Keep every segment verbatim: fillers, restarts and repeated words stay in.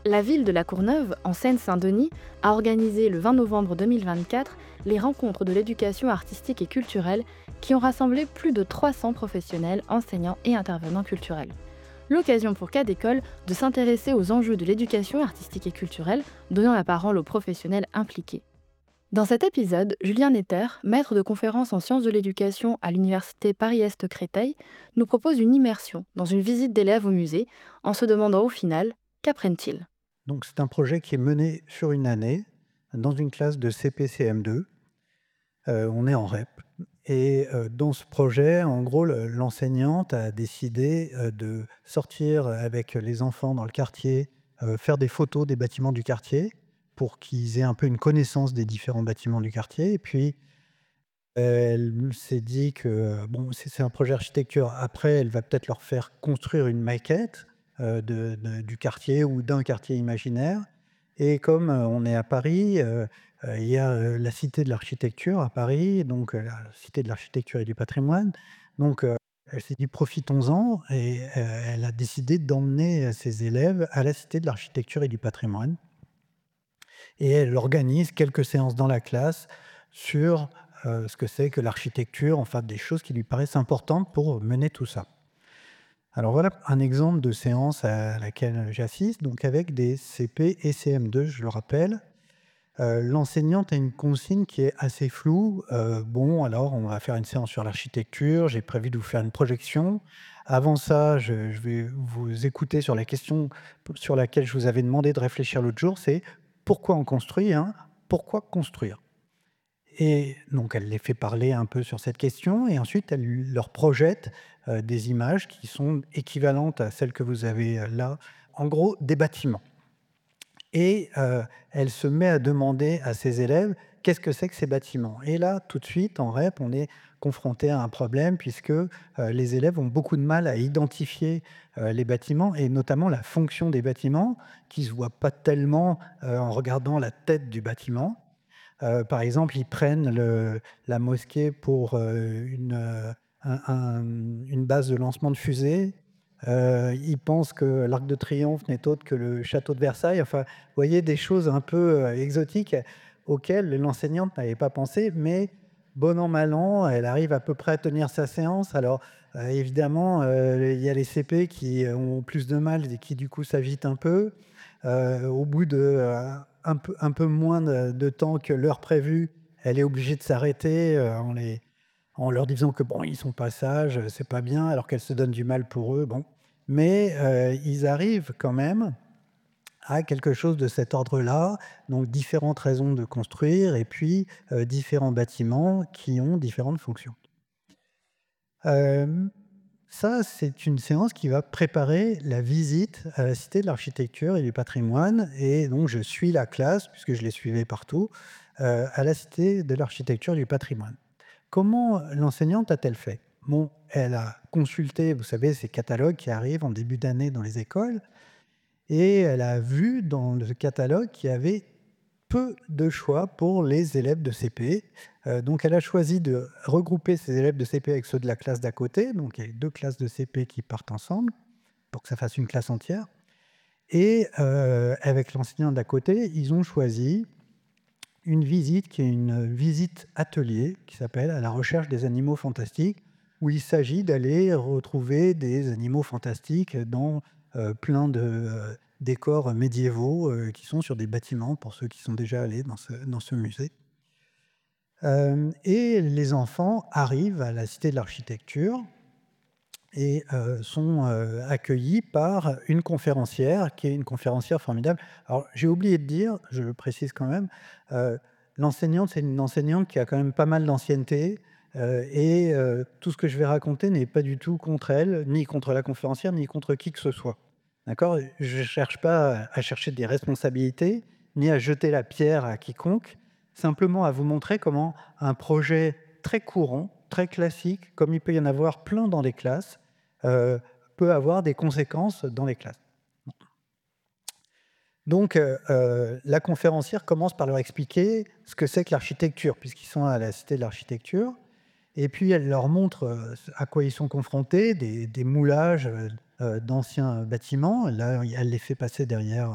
La ville de La Courneuve, en Seine-Saint-Denis, a organisé le vingt novembre deux mille vingt-quatre les rencontres de l'éducation artistique et culturelle qui ont rassemblé plus de trois cents professionnels, enseignants et intervenants culturels. L'occasion pour cas d'école de s'intéresser aux enjeux de l'éducation artistique et culturelle, donnant la parole aux professionnels impliqués. Dans cet épisode, Julien Netter, maître de conférences en sciences de l'éducation à l'université Paris-Est Créteil, nous propose une immersion dans une visite d'élèves au musée, en se demandant au final, qu'apprennent-ils ? Donc c'est un projet qui est mené sur une année, dans une classe de C P C M deux. Heu, on est en R E P et heu, dans ce projet, en gros, le l'enseignante a décidé, heu, de sortir avec les enfants dans le quartier, heu, faire des photos des bâtiments du quartier, pour qu'ils aient un peu une connaissance des différents bâtiments du quartier et puis, elle s'est dit que, bon, c'est c'est un projet architecture. Après, elle va peut-être leur faire construire une maquette, heu, de de du quartier ou d'un quartier imaginaire et comme, heu, on est à Paris, heu heu, il y a, heu, la Cité de l'architecture à Paris, donc heu, la Cité de l'architecture et du patrimoine. Donc heu, elle s'est dit: «Profitons-en» et heu, elle a décidé d'emmener, heu, ses élèves à la Cité de l'architecture et du patrimoine et elle organise quelques séances dans la classe sur, heu, ce que c'est que l'architecture, enfin des choses qui lui paraissent importantes pour mener tout ça. Alors voilà un exemple de séance à laquelle j'assiste, donc avec des C P et C M deux, je le rappelle. Heu, l'enseignante a une consigne qui est assez floue. Heu, bon, alors on va faire une séance sur l'architecture, j'ai prévu de vous faire une projection. Avant ça, je je vais vous écouter sur la question p sur laquelle je vous avais demandé de réfléchir l'autre jour, c'est: «Pourquoi on construit, hein? Pourquoi construire?» Et donc elle les fait parler un peu sur cette question et ensuite elle leur projette, heu, des images qui sont équivalentes à celles que vous avez, heu, là. En gros, des bâtiments. Et heu, elle se met à demander à ses élèves: «Qu'est-ce que c'est que ces bâtiments?» Et là, tout de suite, en R E P, on est confronté à un problème puisque, heu, les élèves ont beaucoup de mal à identifier, heu, les bâtiments et notamment la fonction des bâtiments qui ne se voit pas tellement, heu, en regardant la tête du bâtiment. Heu, par exemple, ils prennent le la mosquée pour, heu, une, heu, un un, mmh, une base de lancement de fusée. Heu, ils pensent que l'Arc de Triomphe n'est autre que le château de Versailles. Enfin, vous voyez des choses un peu, heu, exotiques auxquelles l'enseignante n'avait pas pensé, mais bon an, mal an, elle arrive à peu près à tenir sa séance. Alors, heu, évidemment, heu, il y a les C P qui ont plus de mal et qui du coup s'agitent un peu. Heu, au bout de, heu, un peu un peu moins de de temps que l'heure prévue, elle est obligée de s'arrêter, heu, en les en leur disant que bon, ils sont pas sages, heu, c'est pas bien, alors qu'elle se donne du mal pour eux, bon. Mais, heu, ils arrivent quand même à quelque chose de cet ordre-là, donc différentes raisons de construire et puis, heu, différents bâtiments qui ont différentes fonctions. Hem, Ça, c'est une séance qui va préparer la visite à la Cité de l'architecture et du patrimoine et donc je suis la classe, puisque je les suivais partout, heu, à la Cité de l'architecture et du patrimoine. Comment l'enseignante a-t-elle fait? Bon, elle a consulté, vous savez, ces catalogues qui arrivent en début d'année dans les écoles et elle a vu dans le catalogue qu'il y avait peu de choix pour les élèves de C P. Heu, donc elle a choisi de regrouper ses élèves de C P avec ceux de la classe d'à côté, donc il y a deux classes de C P qui partent ensemble pour que ça fasse une classe entière et heu, avec l'enseignant d'à côté, ils ont choisi une visite qui est une visite atelier qui s'appelle «À la recherche des animaux fantastiques», où il s'agit d'aller retrouver des animaux fantastiques dans, heu, plein de, heu, décors médiévaux, heu, qui sont sur des bâtiments pour ceux qui sont déjà allés dans ce dans ce musée. Hem et les enfants arrivent à la Cité de l'Architecture et heu, sont, heu, accueillis par une conférencière qui est une conférencière formidable. Alors j'ai oublié de dire, je le précise quand même, heu, l'enseignante, c'est une enseignante qui a quand même pas mal d'ancienneté, heu et heu, tout ce que je vais raconter n'est pas du tout contre elle, ni contre la conférencière, ni contre qui que ce soit. D'accord? Je ne cherche pas à chercher des responsabilités, ni à jeter la pierre à quiconque, simplement à vous montrer comment un projet très courant, très classique, comme il peut y en avoir plein dans les classes, heu, peut avoir des conséquences dans les classes. Donc, heu heu, la conférencière commence par leur expliquer ce que c'est que l'architecture, puisqu'ils sont à la Cité de l'Architecture et puis elle leur montre, heu, ce à quoi ils sont confrontés, des des moulages, heu heu, d'anciens bâtiments. Là, elle les fait passer derrière, heu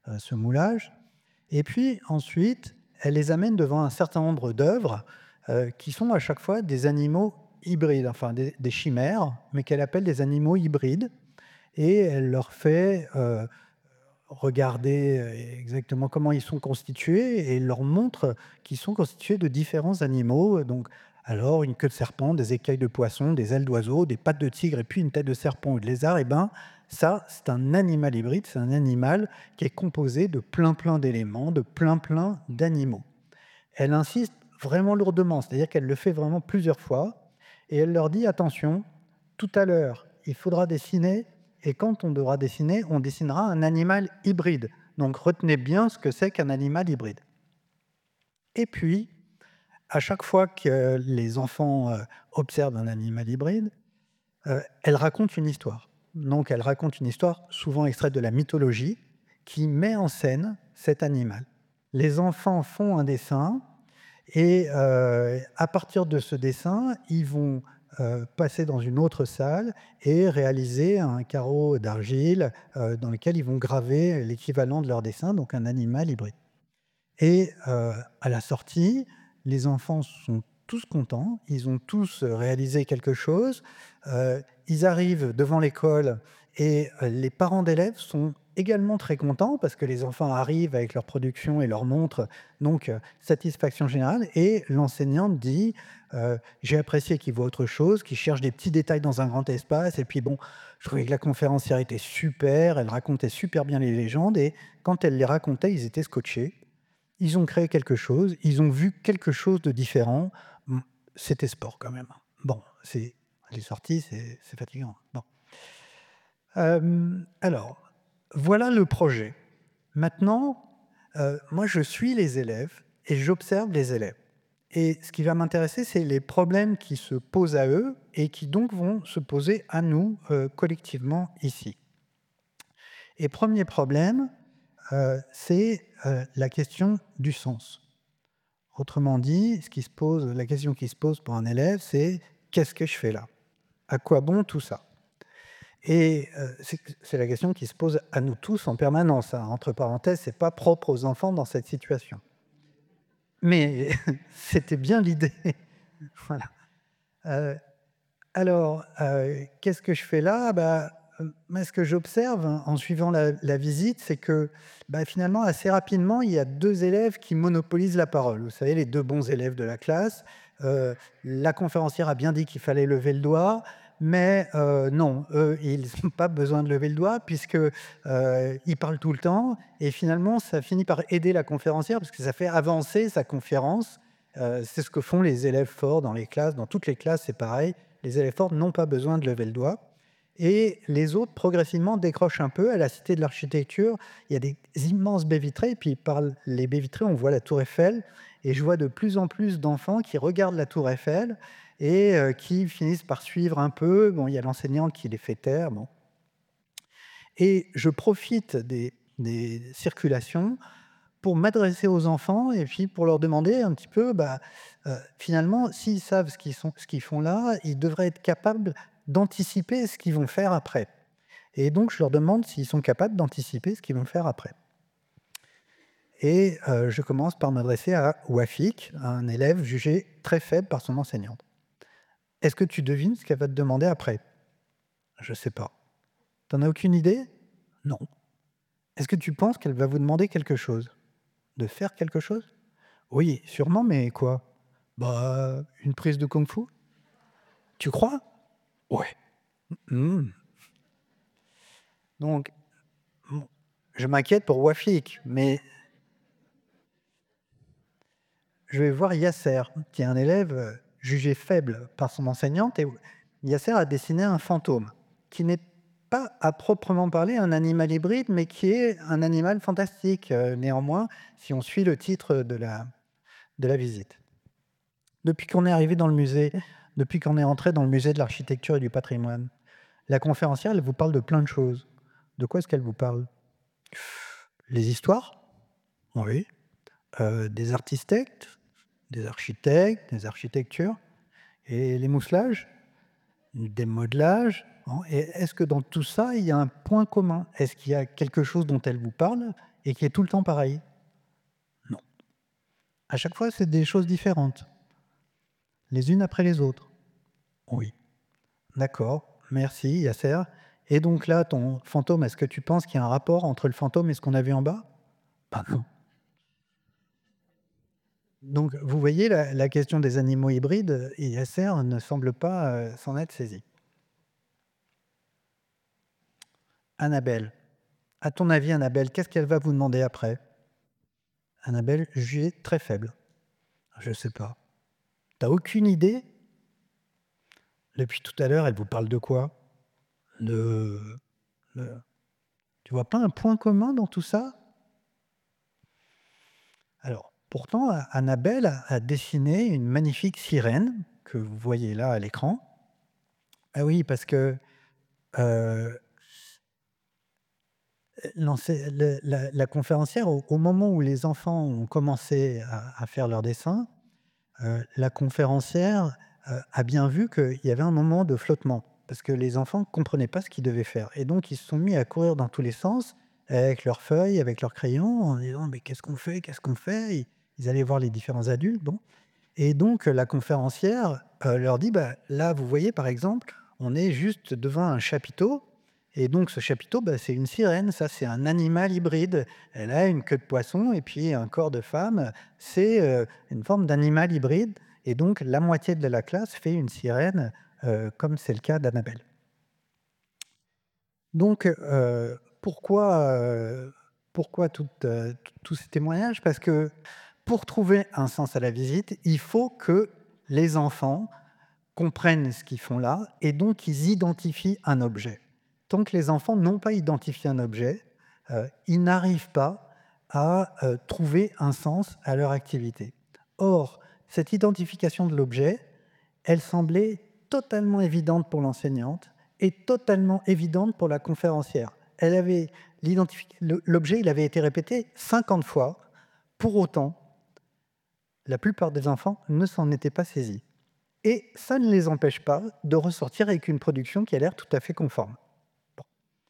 euh, ce moulage. Et puis ensuite, elle les amène devant un certain nombre d'œuvres euh, qui sont à chaque fois des animaux hybrides, enfin des, des chimères, mais qu'elle appelle des animaux hybrides. Et elle leur fait euh, regarder euh, exactement comment ils sont constitués et leur montre qu'ils sont constitués de différents animaux. Donc, alors, une queue de serpent, des écailles de poisson, des ailes d'oiseau, des pattes de tigre et puis une tête de serpent ou de lézard, et ben ça, c'est un animal hybride, c'est un animal qui est composé de plein plein d'éléments, de plein plein d'animaux. Elle insiste vraiment lourdement, c'est-à-dire qu'elle le fait vraiment plusieurs fois, et elle leur dit attention, tout à l'heure, il faudra dessiner, et quand on devra dessiner, on dessinera un animal hybride. Donc retenez bien ce que c'est qu'un animal hybride. Et puis, à chaque fois que les enfants euh, observent un animal hybride, euh, elle raconte une histoire. Donc elle raconte une histoire souvent extraite de la mythologie qui met en scène cet animal. Les enfants font un dessin et euh, à partir de ce dessin, ils vont euh, passer dans une autre salle et réaliser un carreau d'argile euh, dans lequel ils vont graver l'équivalent de leur dessin, donc un animal hybride. Et euh, à la sortie, les enfants sont tous contents, ils ont tous réalisé quelque chose, euh, ils arrivent devant l'école et euh, les parents d'élèves sont également très contents parce que les enfants arrivent avec leur production et leur montre, donc euh, satisfaction générale. Et l'enseignante dit euh, j'ai apprécié qu'il voit autre chose, qu'il cherche des petits détails dans un grand espace. Et puis bon, je trouvais que la conférencière était super, elle racontait super bien les légendes et quand elle les racontait, ils étaient scotchés. Ils ont créé quelque chose, ils ont vu quelque chose de différent. Mmh, c'était sport quand même. Bon, c'est les sorties, c'est c'est fatigant. Bon. Hem, alors, voilà le projet. Maintenant, heu, moi je suis les élèves et j'observe les élèves. Et ce qui va m'intéresser, c'est les problèmes qui se posent à eux et qui donc vont se poser à nous, heu, collectivement ici. Et premier problème, heu, c'est, heu, la question du sens. Autrement dit, ce qui se pose, la question qui se pose pour un élève, c'est: «Qu'est-ce que je fais là? À quoi bon tout ça?» Et heu, c'est c'est la question qui se pose à nous tous en permanence, hein. Entre parenthèses, c'est pas propre aux enfants dans cette situation. Mais c'était bien l'idée. Voilà. Heu, alors, heu, qu'est-ce que je fais là? Bah, heu, moi, ce que j'observe hein, en suivant la la visite, c'est que, bah, finalement, assez rapidement, il y a deux élèves qui monopolisent la parole. Vous savez, les deux bons élèves de la classe. Heu, la conférencière a bien dit qu'il fallait lever le doigt, mais heu, non, eux, ils ont pas besoin de lever le doigt puisque, heu, ils parlent tout le temps et finalement, ça finit par aider la conférencière parce que ça fait avancer sa conférence. Heu, c'est ce que font les élèves forts dans les classes. Dans toutes les classes, c'est pareil. Les élèves forts n'ont pas besoin de lever le doigt. Et les autres, progressivement, décrochent un peu. À la Cité de l'Architecture, il y a des immenses baies vitrées. Et puis, par les baies vitrées, on voit la Tour Eiffel. Et je vois de plus en plus d'enfants qui regardent la Tour Eiffel et euh, qui finissent par suivre un peu. Bon, il y a l'enseignante qui les fait taire. Bon. Et je profite des, des circulations pour m'adresser aux enfants et puis pour leur demander un petit peu, bah, heu, finalement, s'ils savent ce qu'ils sont ce qu'ils font là, ils devraient être capables d'anticiper ce qu'ils vont faire après. Et donc je leur demande s'ils sont capables d'anticiper ce qu'ils vont faire après. Et heu, je commence par m'adresser à Wafik, un élève jugé très faible par son enseignante. «Est-ce que tu devines ce qu'elle va te demander après?» «Je sais pas». «Tu en as aucune idée?» «Non». «Est-ce que tu penses qu'elle va vous demander quelque chose? De faire quelque chose?» «Oui, sûrement, mais quoi?» «Bah, une prise de kung-fu». «Tu crois?» «Ouais». Mmh. Donc, mmh, je m'inquiète pour Wafik, mais je vais voir Yasser, qui est un élève, heu, jugé faible par son enseignante et Yasser a dessiné un fantôme, qui n'est pas à proprement parler un animal hybride, mais qui est un animal fantastique, heu, néanmoins, si on suit le titre de la de la visite. Depuis qu'on est arrivé dans le musée, depuis qu'on est entré dans le musée de l'architecture et du patrimoine, la conférencière, elle vous parle de plein de choses. De quoi est-ce qu'elle vous parle? Les histoires? Oui. Heu, des architectes, des architectes, des architectures et les mouselages? Des modelages? Bon et est-ce que dans tout ça, il y a un point commun? Est-ce qu'il y a quelque chose dont elle vous parle et qui est tout le temps pareil? Non. À chaque fois, c'est des choses différentes, les unes après les autres. Oui. D'accord, merci Yasser. Et donc là, ton fantôme, est-ce que tu penses qu'il y a un rapport entre le fantôme et ce qu'on a vu en bas? Ben non. Donc vous voyez la, la question des animaux hybrides, et Yasser ne semble pas euh, s'en être saisi. Annabelle, à ton avis, Annabelle, qu'est-ce qu'elle va vous demander après? Annabelle, jugée très faible. Je sais pas. T'as aucune idée? Depuis tout à l'heure, elle vous parle de quoi? de, de- Tu vois pas un point commun dans tout ça? Alors, pourtant, A- Annabelle a, a dessiné une magnifique sirène que vous voyez là à l'écran. Ah oui, parce que euh, l'ensei- le- la, la conférencière, au, au moment où les enfants ont commencé à, à faire leur dessin, euh, la conférencière euh, a bien vu qu'il y avait un moment de flottement, parce que les enfants ne comprenaient pas ce qu'ils devaient faire. Et donc, ils se sont mis à courir dans tous les sens, avec leurs feuilles, avec leurs crayons, en disant «Mais qu'est-ce qu'on fait? Qu'est-ce qu'on fait?» Ils ils allaient voir les différents adultes. Bon. Et donc, la conférencière euh, leur dit «Bah, là, vous voyez, par exemple, on est juste devant un chapiteau. Et donc, ce chapiteau, bah, c'est une sirène. Ça, c'est un animal hybride. Elle a une queue de poisson et puis un corps de femme. C'est euh, une forme d'animal hybride. Et donc, la moitié de la classe fait une sirène, euh, comme c'est le cas d'Annabelle. Donc, euh, pourquoi, euh, pourquoi tout, euh, t- tous ces témoignages? Parce que pour trouver un sens à la visite, il faut que les enfants comprennent ce qu'ils font là et donc ils identifient un objet. Tant que les enfants n'ont pas identifié un objet, euh, ils n'arrivent pas à euh, trouver un sens à leur activité. Or, cette identification de l'objet, elle semblait totalement évidente pour l'enseignante et totalement évidente pour la conférencière. Elle avait l'identifi- le- L'objet, il avait été répété cinquante fois. Pour autant, la plupart des enfants ne s'en étaient pas saisis. Et ça ne les empêche pas de ressortir avec une production qui a l'air tout à fait conforme. Bon.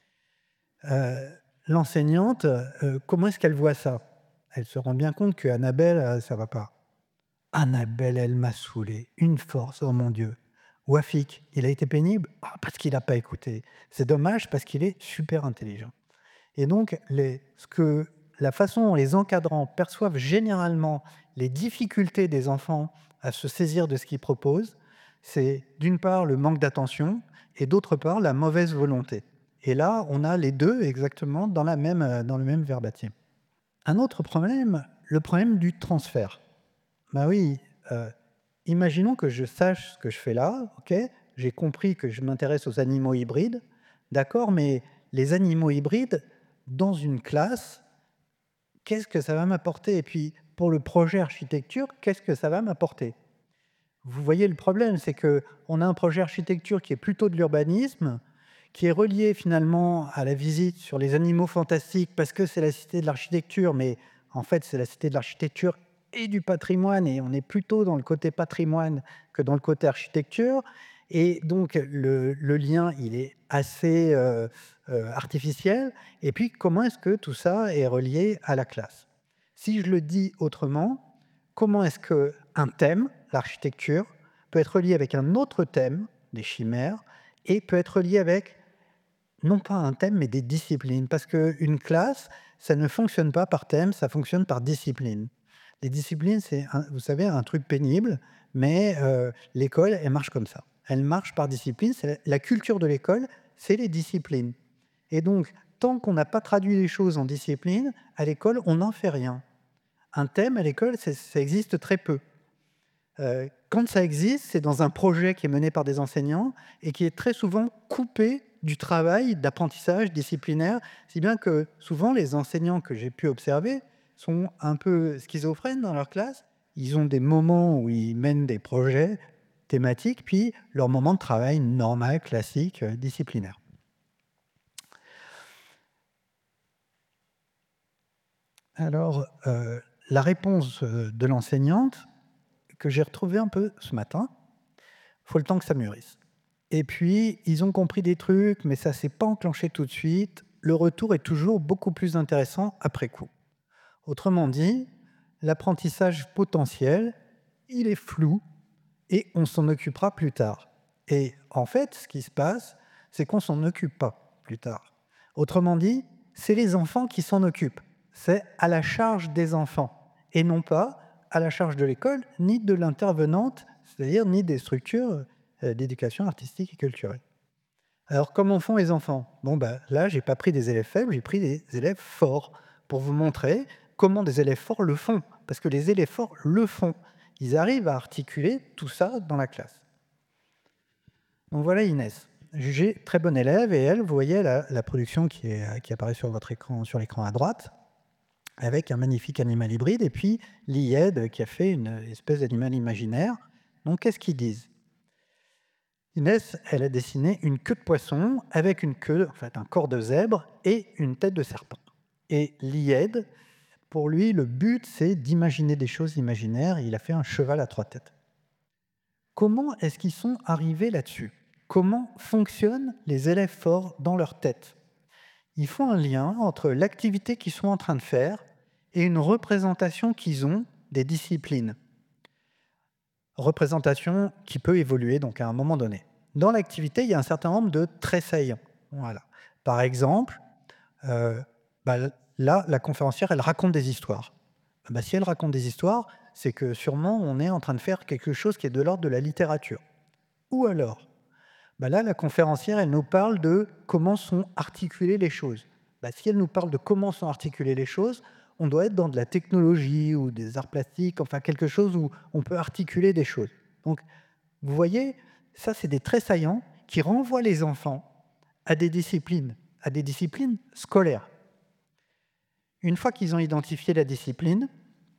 Euh, L'enseignante, euh, comment est-ce qu'elle voit ça? Elle se rend bien compte que Annabelle, euh, ça va pas. Annabelle, elle m'a saoulé. Une force, oh mon Dieu. Wafik, il a été pénible. Ah, parce qu'il n'a pas écouté. C'est dommage parce qu'il est super intelligent. Et donc, les, ce que, la façon dont les encadrants perçoivent généralement les difficultés des enfants à se saisir de ce qu'ils proposent, c'est d'une part le manque d'attention et d'autre part la mauvaise volonté. Et là, on a les deux exactement dans, la même, euh, dans le même verbatim. Un autre problème, le problème du transfert. Ben oui, euh, imaginons que je sache ce que je fais là, ok? J'ai compris que je m'intéresse aux animaux hybrides, d'accord, mais les animaux hybrides, dans une classe, qu'est-ce que ça va m'apporter? Et puis, pour le projet architecture, qu'est-ce que ça va m'apporter? Vous voyez le problème, c'est qu'on a un projet architecture qui est plutôt de l'urbanisme, qui est relié finalement à la visite sur les animaux fantastiques, parce que c'est la cité de l'architecture, mais en fait, c'est la cité de l'architecture et du patrimoine, et on est plutôt dans le côté patrimoine que dans le côté architecture. Et donc, le, le lien, il est assez euh, euh, artificiel. Et puis, comment est-ce que tout ça est relié à la classe? Si je le dis autrement, comment est-ce qu'un thème, l'architecture, peut être relié avec un autre thème, des chimères, et peut être relié avec non pas un thème, mais des disciplines. Parce qu'une classe, ça ne fonctionne pas par thème, ça fonctionne par discipline. Les disciplines, c'est, un- vous savez, un truc pénible, mais euh, l'école, elle marche comme ça. Elle marche par discipline. C'est la, la culture de l'école, c'est les disciplines. Et donc, tant qu'on n'a pas traduit les choses en discipline, à l'école, on n'en fait rien. Un thème, à l'école, c'est- ça existe très peu. Euh, quand ça existe, c'est dans un projet qui est mené par des enseignants et qui est très souvent coupé du travail d'apprentissage disciplinaire, si bien que souvent les enseignants que j'ai pu observer sont un peu schizophrènes dans leur classe. Ils ont des moments où ils mènent des projets thématiques, puis leur moment de travail normal, classique, euh, disciplinaire. Alors, euh, la réponse euh, de l'enseignante, que j'ai retrouvée un peu ce matin, faut le temps que ça mûrisse. Et puis, ils ont compris des trucs, mais ça ne s'est pas enclenché tout de suite. le retour est toujours beaucoup plus intéressant après coup. Autrement dit, l'apprentissage potentiel, il est flou et on s'en occupera plus tard. Et en fait, ce qui se passe, c'est qu'on s'en occupe pas plus tard. Autrement dit, c'est les enfants qui s'en occupent. C'est à la charge des enfants et non pas à la charge de l'école ni de l'intervenante, c'est-à-dire ni des structures euh, d'éducation artistique et culturelle. Alors, comment font les enfants? Bon, bah, là, j'ai pas pris des élèves faibles, j'ai pris des élèves forts pour vous montrer comment des élèves forts le font. Parce que les élèves forts le font. Ils arrivent à articuler tout ça dans la classe. Donc voilà Inès, jugée très bonne élève, et elle, vous voyez la, la production qui, est, qui apparaît sur votre écran, sur l'écran à droite, avec un magnifique animal hybride, et puis l'I E D qui a fait une espèce d'animal imaginaire. Donc qu'est-ce qu'ils disent? Inès, elle a dessiné une queue de poisson avec une queue, en fait un corps de zèbre et une tête de serpent. Et l'I E D, pour lui, le but, c'est d'imaginer des choses imaginaires, et il a fait un cheval à trois têtes. Comment est-ce qu'ils sont arrivés là-dessus? Comment fonctionnent les élèves forts dans leur tête? Ils font un lien entre l'activité qu'ils sont en train de faire et une représentation qu'ils ont des disciplines. Représentation qui peut évoluer donc à un moment donné. Dans l'activité, il y a un certain nombre de traits saillants. Voilà. Par exemple, euh, bah, là, la conférencière, elle raconte des histoires. Bah, si elle raconte des histoires, c'est que sûrement on est en train de faire quelque chose qui est de l'ordre de la littérature. Ou alors, bah là, la conférencière, elle nous parle de comment sont articulées les choses. Bah, si elle nous parle de comment sont articulées les choses, on doit être dans de la technologie ou des arts plastiques, enfin quelque chose où on peut articuler des choses. Donc, vous voyez, ça, c'est des traits saillants qui renvoient les enfants à des disciplines, à des disciplines scolaires. Une fois qu'ils ont identifié la discipline,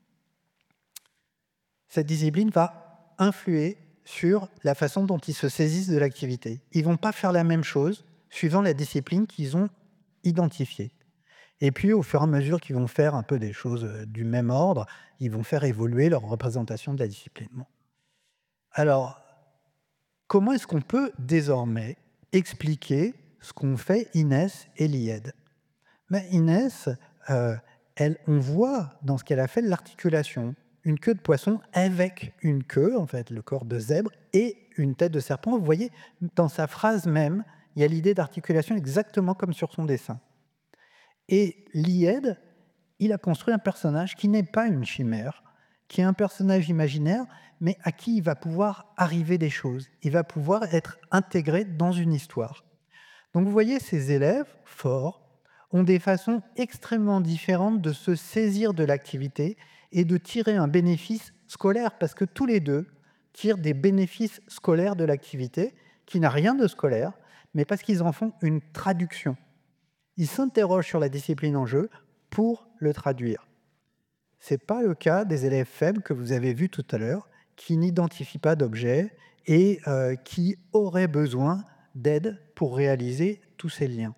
cette discipline va influer sur la façon dont ils se saisissent de l'activité. Ils ne vont pas faire la même chose suivant la discipline qu'ils ont identifiée. Et puis, au fur et à mesure qu'ils vont faire un peu des choses du même ordre, ils vont faire évoluer leur représentation de la discipline. Bon. Alors, comment est-ce qu'on peut désormais expliquer ce qu'ont fait Inès et l'I E D? Mais Inès, euh, elle, on voit dans ce qu'elle a fait l'articulation. Une queue de poisson avec une queue, en fait, le corps de zèbre, et une tête de serpent. Vous voyez, dans sa phrase même, il y a l'idée d'articulation exactement comme sur son dessin. Et l'I E D, il a construit un personnage qui n'est pas une chimère, qui est un personnage imaginaire, mais à qui il va pouvoir arriver des choses. Il va pouvoir être intégré dans une histoire. Donc vous voyez, ces élèves forts ont des façons extrêmement différentes de se saisir de l'activité et de tirer un bénéfice scolaire, parce que tous les deux tirent des bénéfices scolaires de l'activité, qui n'a rien de scolaire, mais parce qu'ils en font une traduction. Ils s'interrogent sur la discipline en jeu pour le traduire. Ce n'est pas le cas des élèves faibles que vous avez vus tout à l'heure, qui n'identifient pas d'objet et euh, qui auraient besoin d'aide pour réaliser tous ces liens.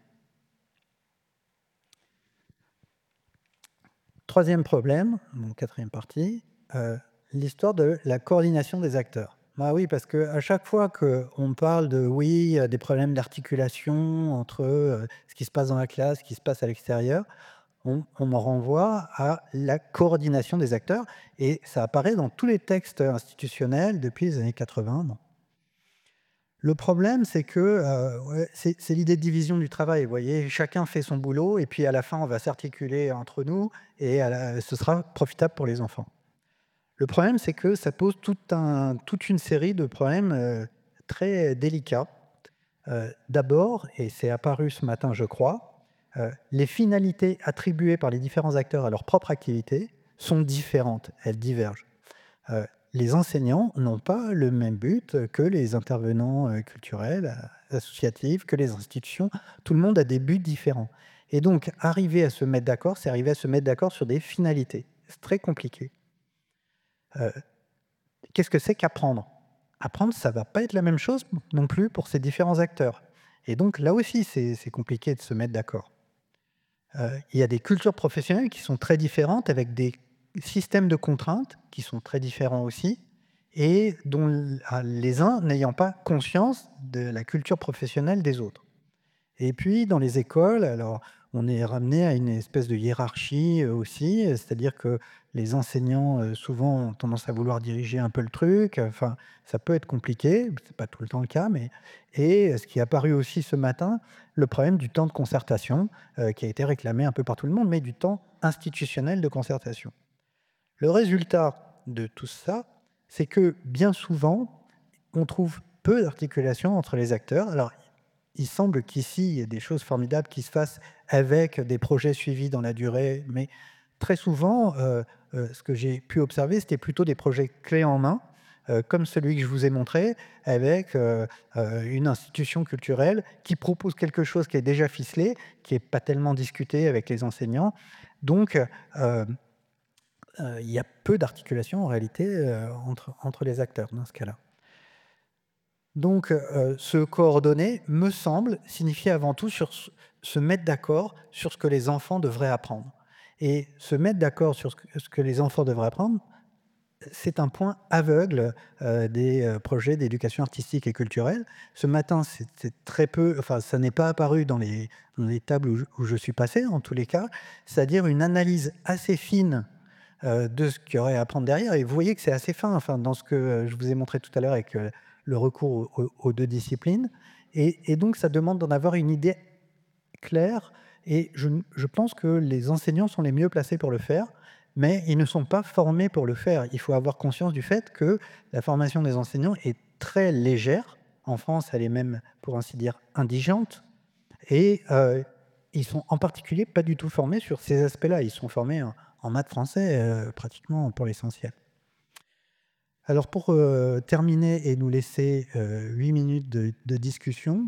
Troisième problème, mon quatrième partie, euh, l'histoire de la coordination des acteurs. Bah oui, parce qu'à chaque fois qu'on parle de, oui, des problèmes d'articulation entre euh, ce qui se passe dans la classe, ce qui se passe à l'extérieur, on, on me renvoie à la coordination des acteurs, et ça apparaît dans tous les textes institutionnels depuis les années quatre-vingts. Bon. Le problème, c'est que euh, ouais, c'est, c'est l'idée de division du travail. Vous voyez, chacun fait son boulot, et puis à la fin, on va s'articuler entre nous, et à la, ce sera profitable pour les enfants. Le problème, c'est que ça pose tout un, toute une série de problèmes euh, très délicats. Euh, d'abord, et c'est apparu ce matin, je crois, euh, les finalités attribuées par les différents acteurs à leur propre activité sont différentes, elles divergent. Euh, les enseignants n'ont pas le même but que les intervenants euh, culturels, associatifs, que les institutions. Tout le monde a des buts différents. Et donc, arriver à se mettre d'accord, c'est arriver à se mettre d'accord sur des finalités. C'est très compliqué. Euh, qu'est-ce que c'est qu'apprendre? Apprendre, ça ne va pas être la même chose non plus pour ces différents acteurs. Et donc, là aussi, c'est, c'est compliqué de se mettre d'accord. Euh, il y a des cultures professionnelles qui sont très différentes, avec des systèmes de contraintes qui sont très différents aussi, et dont les uns n'ayant pas conscience de la culture professionnelle des autres. Et puis, dans les écoles, alors, on est ramené à une espèce de hiérarchie euh, aussi, euh, c'est-à-dire que les enseignants euh, souvent ont tendance à vouloir diriger un peu le truc. Enfin, ça peut être compliqué, c'est pas tout le temps le cas, mais et ce qui est apparu aussi ce matin, le problème du temps de concertation euh, qui a été réclamé un peu par tout le monde, mais du temps institutionnel de concertation. Le résultat de tout ça, c'est que bien souvent, on trouve peu d'articulation entre les acteurs. Alors, il semble qu'ici, il y ait des choses formidables qui se fassent avec des projets suivis dans la durée, mais très souvent, euh, euh, ce que j'ai pu observer, c'était plutôt des projets clés en main, euh, comme celui que je vous ai montré, avec euh, euh, une institution culturelle qui propose quelque chose qui est déjà ficelé, qui n'est pas tellement discuté avec les enseignants. Donc, euh, euh, il y a peu d'articulation en réalité euh, entre, entre les acteurs dans ce cas-là. Donc, euh, se coordonner, me semble, signifier avant tout sur s- se mettre d'accord sur ce que les enfants devraient apprendre. Et se mettre d'accord sur ce que, ce que les enfants devraient apprendre, c'est un point aveugle euh, des euh, projets d'éducation artistique et culturelle. Ce matin, c'était très peu, enfin, ça n'est pas apparu dans les, dans les tables où je, où je suis passé, en tous les cas, c'est-à-dire une analyse assez fine euh, de ce qu'il y aurait à apprendre derrière. Et vous voyez que c'est assez fin, enfin, dans ce que euh, je vous ai montré tout à l'heure avec euh, le recours aux, aux- aux deux disciplines. Et, et donc, ça demande d'en avoir une idée claire. Et je, je pense que les enseignants sont les mieux placés pour le faire, mais ils ne sont pas formés pour le faire. Il faut avoir conscience du fait que la formation des enseignants est très légère. En France, elle est même, pour ainsi dire, indigente. Et euh, ils sont en particulier pas du tout formés sur ces aspects-là. Ils sont formés en, en maths français, euh, pratiquement pour l'essentiel. Alors pour euh, terminer et nous laisser euh, huit minutes de, de discussion,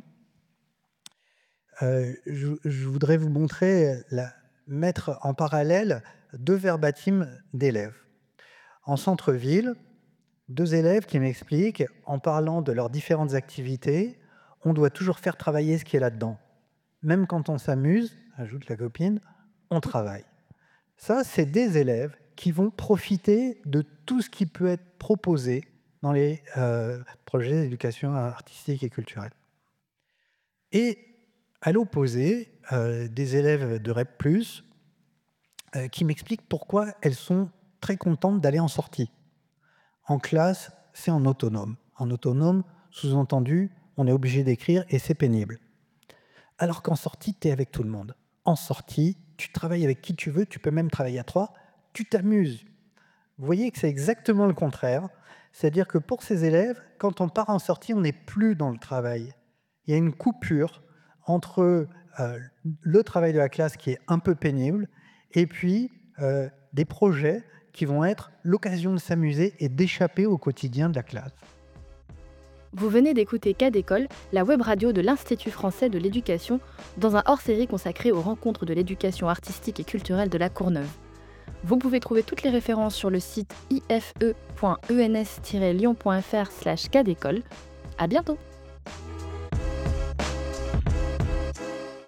euh, je, je voudrais vous montrer, la, mettre en parallèle deux verbatims d'élèves. En centre-ville, deux élèves qui m'expliquent, en parlant de leurs différentes activités, on doit toujours faire travailler ce qui est là-dedans. Même quand on s'amuse, ajoute la copine, on travaille. Ça, c'est des élèves qui vont profiter de tout ce qui peut être proposé dans les euh, projets d'éducation artistique et culturelle. Et à l'opposé, euh, des élèves de REP plus, euh, qui m'expliquent pourquoi elles sont très contentes d'aller en sortie. En classe, c'est en autonome. En autonome, sous-entendu, on est obligé d'écrire et c'est pénible. Alors qu'en sortie, tu es avec tout le monde. En sortie, tu travailles avec qui tu veux, tu peux même travailler à trois, tu t'amuses. Vous voyez que c'est exactement le contraire. C'est-à-dire que pour ces élèves, quand on part en sortie, on n'est plus dans le travail. Il y a une coupure entre euh, le travail de la classe qui est un peu pénible et puis euh, des projets qui vont être l'occasion de s'amuser et d'échapper au quotidien de la classe. Vous venez d'écouter Cas d'école, la web radio de l'Institut français de l'éducation, dans un hors-série consacré aux rencontres de l'éducation artistique et culturelle de la Courneuve. Vous pouvez trouver toutes les références sur le site i f e point e n s tiret lyon point f r slash cas d'école. À bientôt!